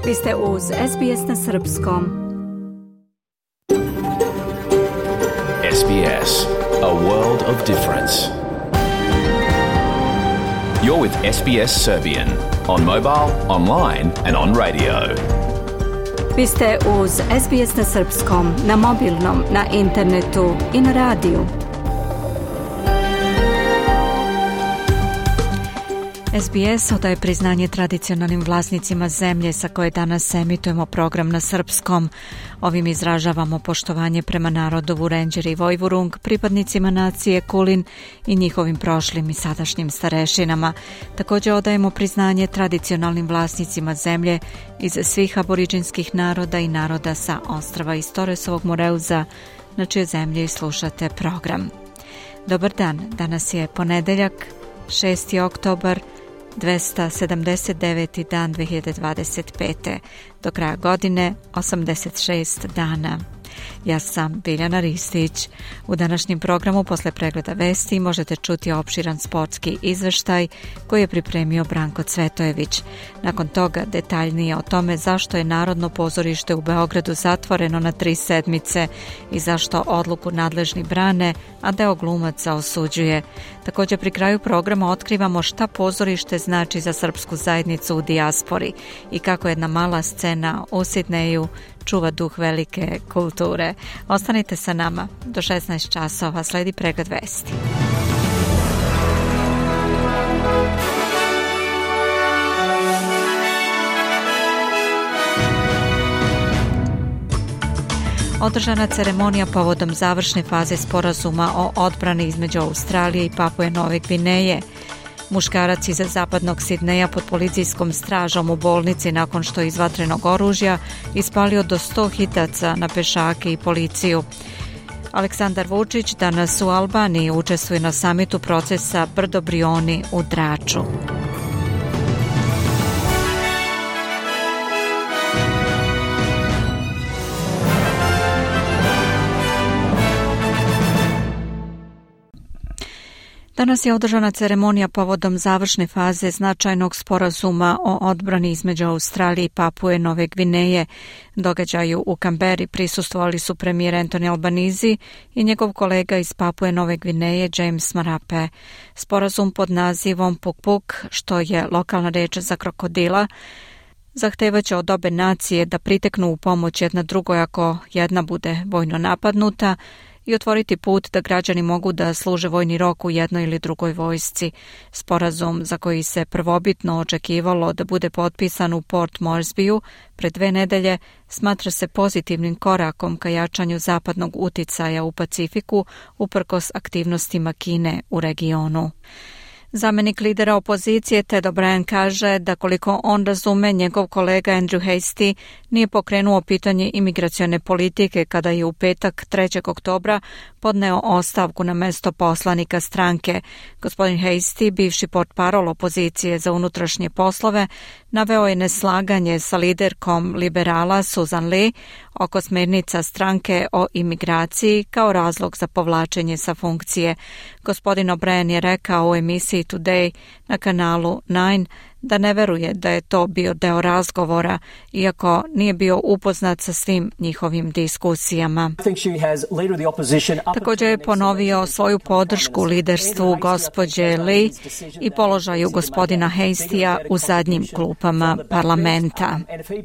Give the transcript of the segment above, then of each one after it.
Vi ste uz SBS na srpskom. SBS, a world of difference. You're with SBS Serbian on mobile, online and on radio. Vi ste uz SBS na srpskom, na mobilnom, na internetu i na radiju. SBS odaje priznanje tradicionalnim vlasnicima zemlje sa koje danas emitujemo program na srpskom. Ovim izražavamo poštovanje prema narodu Vurenđer i Vojvurung, pripadnicima nacije Kulin i njihovim prošlim i sadašnjim starešinama. Također odajemo priznanje tradicionalnim vlasnicima zemlje iz svih aboriđinskih naroda i naroda sa ostrva iz Torresovog Moreuza, na čije zemlje slušate program. Dobar dan, danas je ponedeljak, 6. oktobar, 279. dan 2025. Do kraja godine 86 dana. Ja sam Biljana Ristić. U današnjem programu posle pregleda vesti možete čuti opširan sportski izveštaj koji je pripremio Branko Cvetojević. Nakon toga detaljnije o tome zašto je Narodno pozorište u Beogradu zatvoreno na 3 sedmice i zašto odluku nadležni brane, a deo glumaca osuđuje. Također pri kraju programa otkrivamo šta pozorište znači za srpsku zajednicu u dijaspori i kako jedna mala scena u Sidneju čuva duh velike kulture. Ostanite sa nama. Do 16 časova sledi pregled vesti. Održana ceremonija povodom završne faze sporazuma o odbrani između Australije i Papue Nove Gvineje. Muškarac iz zapadnog Sidneja pod policijskom stražom u bolnici nakon što je iz vatrenog oružja ispalio do 100 hitaca na pešake i policiju. Aleksandar Vučić danas u Albaniji učestvuje na samitu procesa Brdo Brioni u Draču. Danas je održana ceremonija povodom završne faze značajnog sporazuma o odbrani između Australije i Papue Nove Gvineje. Događaju u Kamberi prisustvovali su premijer Anthony Albanese i njegov kolega iz Papue Nove Gvineje James Marape. Sporazum pod nazivom Puk Puk, što je lokalna reč za krokodila, zahtevaće od obe nacije da priteknu u pomoć jedna drugoj ako jedna bude vojno napadnuta i otvoriti put da građani mogu da služe vojni rok u jednoj ili drugoj vojsci. Sporazum za koji se prvobitno očekivalo da bude potpisan u Port Moresbyu pred 2 nedelje smatra se pozitivnim korakom ka jačanju zapadnog uticaja u Pacifiku uprkos aktivnostima Kine u regionu. Zamenik lidera opozicije Ted O'Brien kaže da koliko on razume, njegov kolega Andrew Hastie nije pokrenuo pitanje imigracione politike kada je u petak 3. oktobra podneo ostavku na mesto poslanika stranke. Gospodin Hastie, bivši portparol opozicije za unutrašnje poslove, naveo je neslaganje sa liderkom liberala Susan Lee oko smernica stranke o imigraciji kao razlog za povlačenje sa funkcije. Gospodin O'Brien je rekao u emisiji Today na kanalu 9 da ne veruje da je to bio deo razgovora, iako nije bio upoznat sa svim njihovim diskusijama. Također je ponovio svoju podršku liderstvu gospođe Lee i položaju gospodina Hastija u zadnjim klupama parlamenta.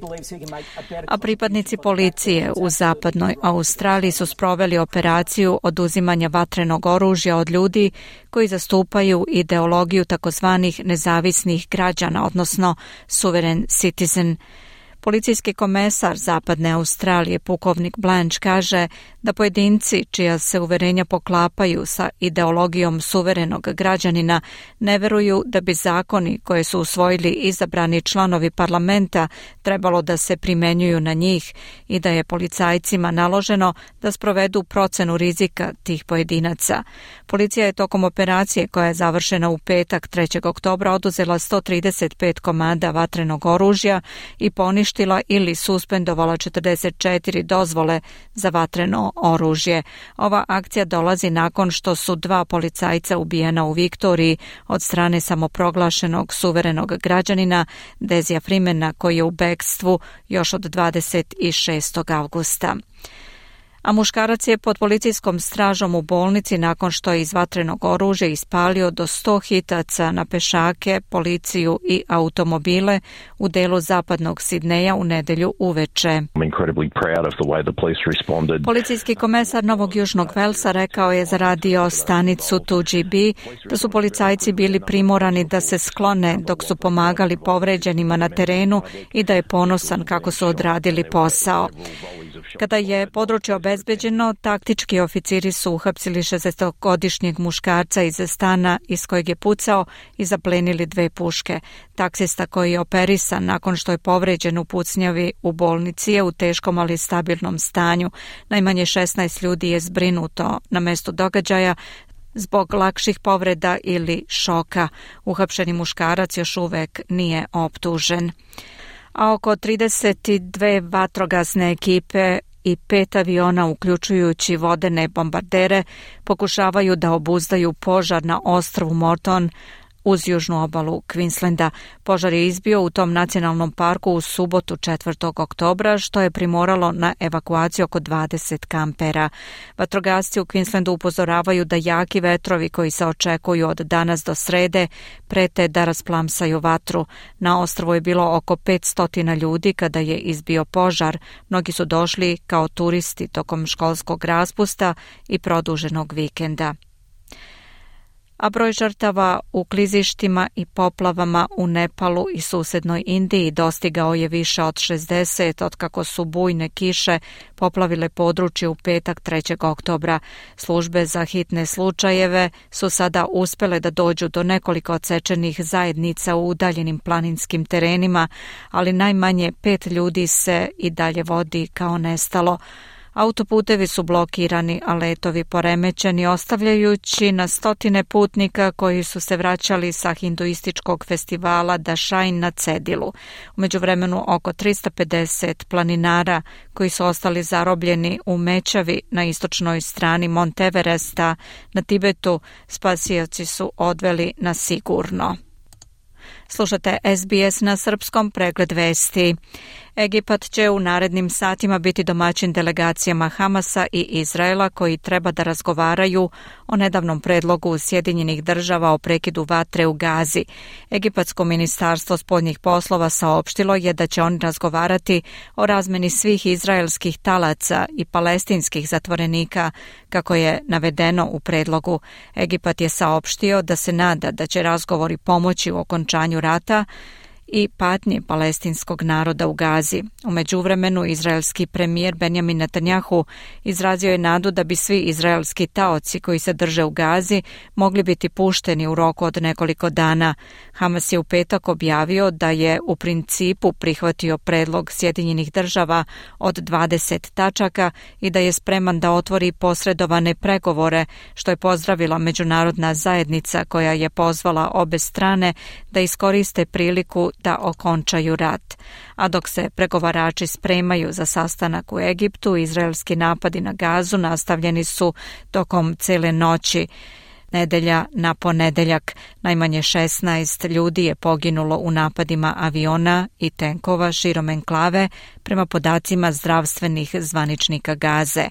A pripadnici policije u zapadnoj Australiji su sproveli operaciju oduzimanja vatrenog oružja od ljudi koji zastupaju ideologiju takozvanih nezavisnih građana, odnosno suverene citizen. Policijski komesar Zapadne Australije, pukovnik Blanche, kaže da pojedinci čija se uverenja poklapaju sa ideologijom suverenog građanina ne veruju da bi zakoni koje su usvojili izabrani članovi parlamenta trebalo da se primenjuju na njih i da je policajcima naloženo da sprovedu procenu rizika tih pojedinaca. Policija je tokom operacije koja je završena u petak 3. oktobra oduzela 135 komada vatrenog oružja i poništila poništila ili suspendovala 44 dozvole za vatreno oružje. Ova akcija dolazi nakon što su 2 policajca ubijena u Viktoriji od strane samoproglašenog suverenog građanina Dezija Freemana, koji je u bekstvu još od 26. avgusta. A muškarac je pod policijskom stražom u bolnici nakon što je iz vatrenog oružja ispalio do 100 hitaca na pešake, policiju i automobile u delu zapadnog Sidneja u nedelju uveče. Policijski komesar Novog Južnog Velsa rekao je za radio stanicu 2GB da su policajci bili primorani da se sklone dok su pomagali povređenima na terenu i da je ponosan kako su odradili posao. Kada je područje obezbeđeno, taktički oficiri su uhapsili 60-godišnjeg muškarca iz stana iz kojeg je pucao i zaplenili 2 puške. Taksista koji je operisan nakon što je povređen u pucnjavi u bolnici je u teškom ali stabilnom stanju. Najmanje 16 ljudi je zbrinuto na mestu događaja zbog lakših povreda ili šoka. Uhapšeni muškarac još uvek nije optužen. A oko 32 vatrogasne ekipe i 5 aviona, uključujući vodene bombardere, pokušavaju da obuzdaju požar na ostrvu Morton uz južnu obalu Queenslanda. Požar je izbio u tom nacionalnom parku u subotu 4. oktobra, što je primoralo na evakuaciju oko 20 kampera. Vatrogasci u Queenslandu upozoravaju da jaki vetrovi koji se očekuju od danas do srede prete da rasplamsaju vatru. Na ostrvu je bilo oko 500 ljudi kada je izbio požar. Mnogi su došli kao turisti tokom školskog raspusta i produženog vikenda. A broj žrtava u klizištima i poplavama u Nepalu i susednoj Indiji dostigao je više od 60 otkako su bujne kiše poplavile područje u petak 3. oktobra. Službe za hitne slučajeve su sada uspele da dođu do nekoliko odsečenih zajednica u udaljenim planinskim terenima, ali najmanje 5 ljudi se i dalje vodi kao nestalo. Autoputevi su blokirani, a letovi poremećeni, ostavljajući na stotine putnika koji su se vraćali sa hinduističkog festivala Dashain na cedilu. U međuvremenu oko 350 planinara koji su ostali zarobljeni u Mećavi na istočnoj strani Monteveresta na Tibetu spasioci su odveli na sigurno. Slušate SBS na srpskom, pregled vesti. Egipat će u narednim satima biti domaćin delegacijama Hamasa i Izraela koji treba da razgovaraju o nedavnom predlogu Sjedinjenih država o prekidu vatre u Gazi. Egipatsko ministarstvo spoljnih poslova saopštilo je da će oni razgovarati o razmeni svih izraelskih talaca i palestinskih zatvorenika, kako je navedeno u predlogu. Egipat je saopštio da se nada da će razgovori pomoći u okončanju rata i patnje palestinskog naroda u Gazi. U međuvremenu, izraelski premijer Benjamin Netanjahu izrazio je nadu da bi svi izraelski taoci koji se drže u Gazi mogli biti pušteni u roku od nekoliko dana. Hamas je u petak objavio da je u principu prihvatio predlog Sjedinjenih država od 20 tačaka i da je spreman da otvori posredovane pregovore, što je pozdravila međunarodna zajednica koja je pozvala obe strane da iskoriste priliku da okončaju rat. A dok se pregovarači spremaju za sastanak u Egiptu, izraelski napadi na Gazu nastavljeni su tokom cele noći. Nedelja na ponedeljak najmanje 16 ljudi je poginulo u napadima aviona i tenkova širom enklave, prema podacima zdravstvenih zvaničnika Gaze.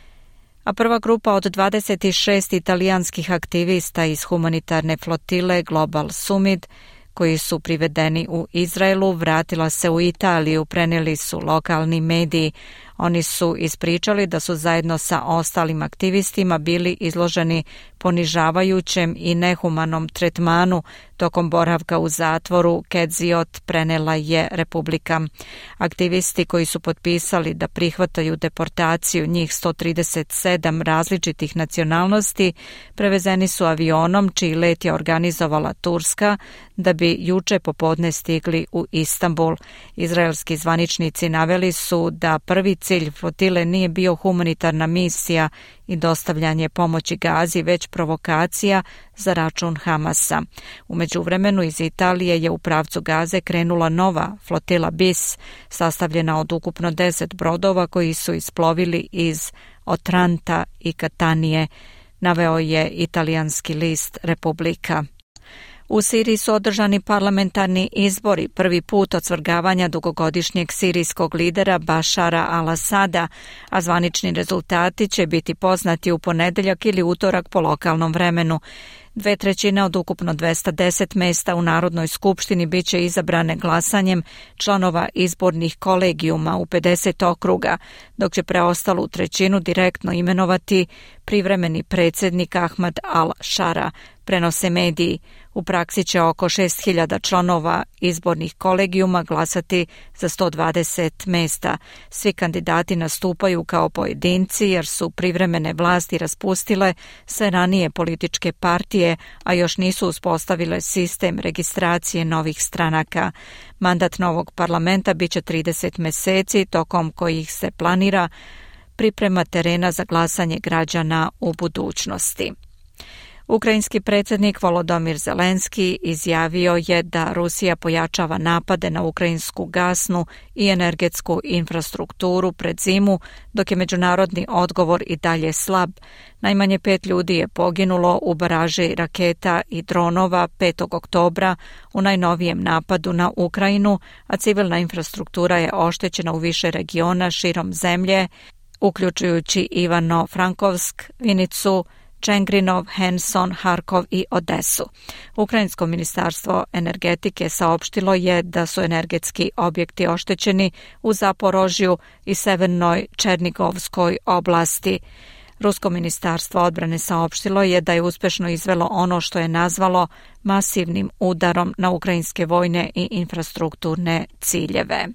A prva grupa od 26 italijanskih aktivista iz humanitarne flotile Global Summit, koji su privedeni u Izraelu, vratila se u Italiju, prenijeli su lokalni mediji. Oni su ispričali da su zajedno sa ostalim aktivistima bili izloženi ponižavajućem i nehumanom tretmanu tokom boravka u zatvoru, Keziot, prenela je Republika. Aktivisti koji su potpisali da prihvataju deportaciju njih 137 različitih nacionalnosti prevezeni su avionom čiji let je organizovala Turska da bi juče popodne stigli u Istanbul. Izraelski zvaničnici naveli su da prvi cilj flotile nije bio humanitarna misija i dostavljanje pomoći Gazi, već provokacija za račun Hamasa. U međuvremenu iz Italije je u pravcu Gaze krenula nova flotila BIS, sastavljena od ukupno 10 brodova koji su isplovili iz Otranta i Katanije, naveo je italijanski list Republika. U Siriji su održani parlamentarni izbori, prvi put od svrgavanja dugogodišnjeg sirijskog lidera Bašara al-Asada, a zvanični rezultati će biti poznati u ponedeljak ili utorak po lokalnom vremenu. 2/3 od ukupno 210 mesta u Narodnoj skupštini biće izabrane glasanjem članova izbornih kolegijuma u 50 okruga, dok će preostalu trećinu direktno imenovati privremeni predsjednik Ahmad al-Šara, prenose mediji. U praksi će oko 6.000 članova izbornih kolegijuma glasati za 120 mesta. Svi kandidati nastupaju kao pojedinci jer su privremene vlasti raspustile sve ranije političke partije, a još nisu uspostavile sistem registracije novih stranaka. Mandat novog parlamenta biće 30 meseci, tokom kojih se planira priprema terena za glasanje građana u budućnosti. Ukrajinski predsjednik Volodymyr Zelenski izjavio je da Rusija pojačava napade na ukrajinsku gasnu i energetsku infrastrukturu pred zimu, dok je međunarodni odgovor i dalje slab. Najmanje 5 ljudi je poginulo u baraži raketa i dronova 5. oktobra u najnovijem napadu na Ukrajinu, a civilna infrastruktura je oštećena u više regiona širom zemlje, uključujući Ivano-Frankovsk, Vinicu, Čengrinov, Henson, Harkov i Odesu. Ukrajinsko ministarstvo energetike saopštilo je da su energetski objekti oštećeni u Zaporožju i severnoj Černigovskoj oblasti. Rusko ministarstvo odbrane saopštilo je da je uspešno izvelo ono što je nazvalo masivnim udarom na ukrajinske vojne i infrastrukturne ciljeve.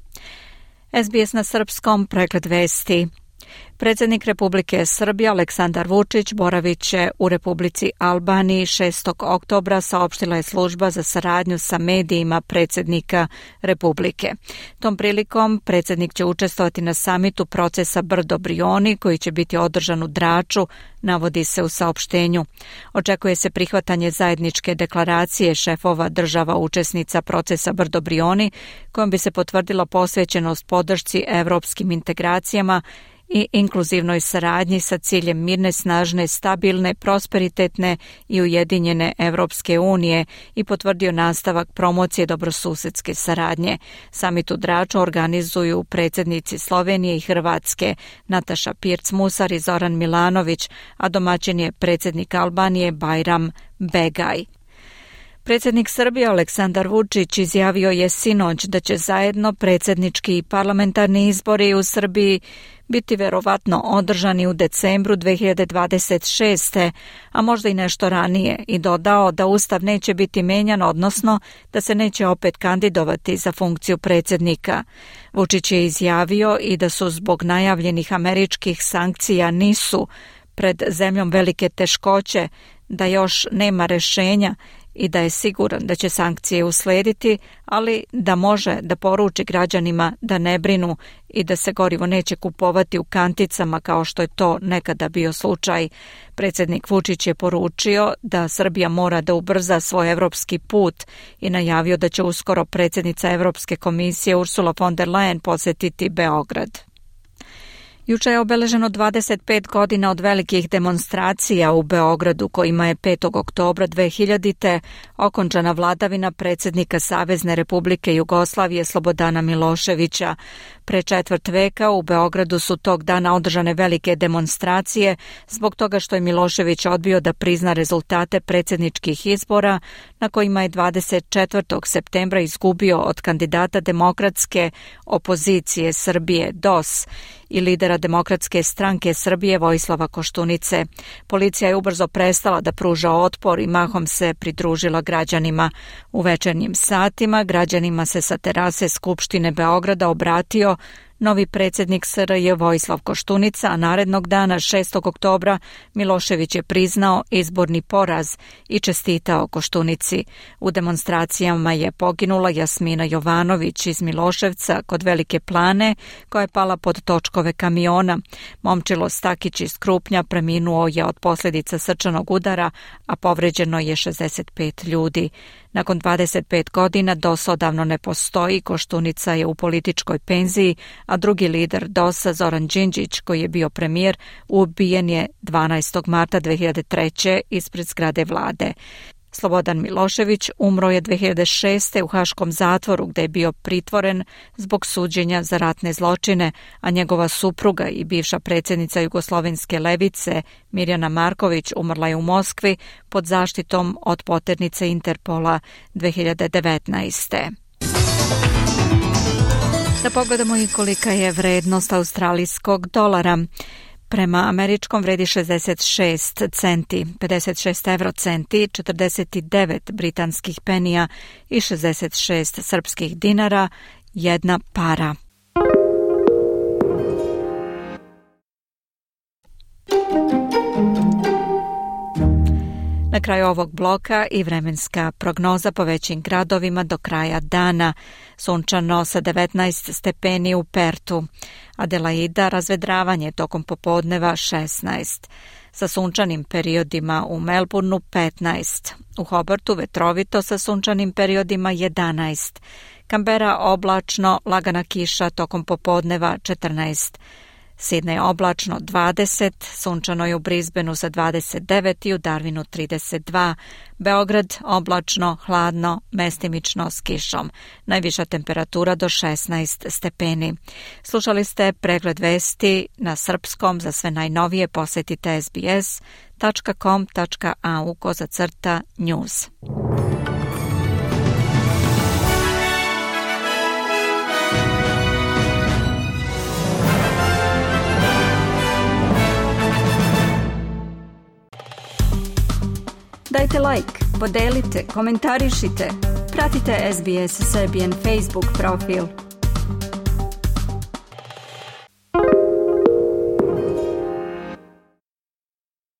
SBS na srpskom, pregled vesti. Predsjednik Republike Srbije Aleksandar Vučić boravit će u Republici Albaniji 6. oktobra, saopštila je služba za saradnju sa medijima predsjednika Republike. Tom prilikom predsjednik će učestvovati na samitu procesa Brdo-Brioni koji će biti održan u Draču, navodi se u saopštenju. Očekuje se prihvatanje zajedničke deklaracije šefova država učesnica procesa Brdo-Brioni kojom bi se potvrdila posvećenost podršci evropskim integracijama i inkluzivnoj saradnji sa ciljem mirne, snažne, stabilne, prosperitetne i ujedinjene Evropske unije i potvrdio nastavak promocije dobrosusedske saradnje. Samit u Draču organizuju predsjednici Slovenije i Hrvatske Nataša Pirc-Musar i Zoran Milanović, a domaćin je predsjednik Albanije Bajram Begaj. Predsjednik Srbije Aleksandar Vučić izjavio je sinoć da će zajedno predsjednički i parlamentarni izbori u Srbiji biti verovatno održani u decembru 2026. a možda i nešto ranije, i dodao da Ustav neće biti menjan, odnosno da se neće opet kandidovati za funkciju predsjednika. Vučić je izjavio i da su zbog najavljenih američkih sankcija nisu pred zemljom velike teškoće, da još nema rešenja i da je siguran da će sankcije uslediti, ali da može da poruči građanima da ne brinu i da se gorivo neće kupovati u kanticama kao što je to nekada bio slučaj. Predsjednik Vučić je poručio da Srbija mora da ubrza svoj evropski put i najavio da će uskoro predsjednica Evropske komisije Ursula von der Leyen posjetiti Beograd. Juče je obeleženo 25 godina od velikih demonstracija u Beogradu kojima je 5. oktobra 2000. okončana vladavina predsjednika Savezne Republike Jugoslavije Slobodana Miloševića. Pre 1/4 veka u Beogradu su tog dana održane velike demonstracije zbog toga što je Milošević odbio da prizna rezultate predsjedničkih izbora na kojima je 24. septembra izgubio od kandidata demokratske opozicije Srbije DOS i lidera Demokratske stranke Srbije Vojislava Koštunice. Policija je ubrzo prestala da pruža otpor i mahom se pridružila građanima. U večernjim satima građanima se sa terase Skupštine Beograda obratio novi predsjednik SRJ Vojislav Koštunica, a narednog dana 6. oktobra Milošević je priznao izborni poraz i čestitao Koštunici. U demonstracijama je poginula Jasmina Jovanović iz Miloševca kod Velike Plane, koja je pala pod točkove kamiona. Momčilo Stakić iz Krupnja preminuo je od posljedica srčanog udara, a povređeno je 65 ljudi. Nakon 25 godina DOS odavno ne postoji, Koštunica je u političkoj penziji, a drugi lider DOS-a Zoran Đinđić, koji je bio premijer, ubijen je 12. marta 2003. ispred zgrade vlade. Slobodan Milošević umro je 2006. u haškom zatvoru gdje je bio pritvoren zbog suđenja za ratne zločine, a njegova supruga i bivša predsjednica Jugoslovenske levice Mirjana Marković umrla je u Moskvi pod zaštitom od poternice Interpola 2019. Da pogledamo i kolika je vrednost australijskog dolara. Prema američkom vredi 66 centi, 56 eurocenti, 49 britanskih penija i 66 srpskih dinara, jedna para. Na kraju ovog bloka i vremenska prognoza po većim gradovima do kraja dana. Sunčano sa 19 stepeni u Pertu. Adelaida razvedravanje tokom popodneva 16. Sa sunčanim periodima u Melbourneu 15. U Hobartu vetrovito sa sunčanim periodima 11. Kambera oblačno, lagana kiša tokom popodneva 14. Sidney oblačno 20, sunčano je u Brisbaneu sa 29 i u Darwinu 32. Beograd oblačno, hladno, mestimično s kišom. Najviša temperatura do 16 stepeni. Slušali ste pregled vesti na srpskom. Za sve najnovije posjetite sbs.com.au/news. Dajte like, podelite, komentarišite. Pratite SBS Serbian Facebook profil.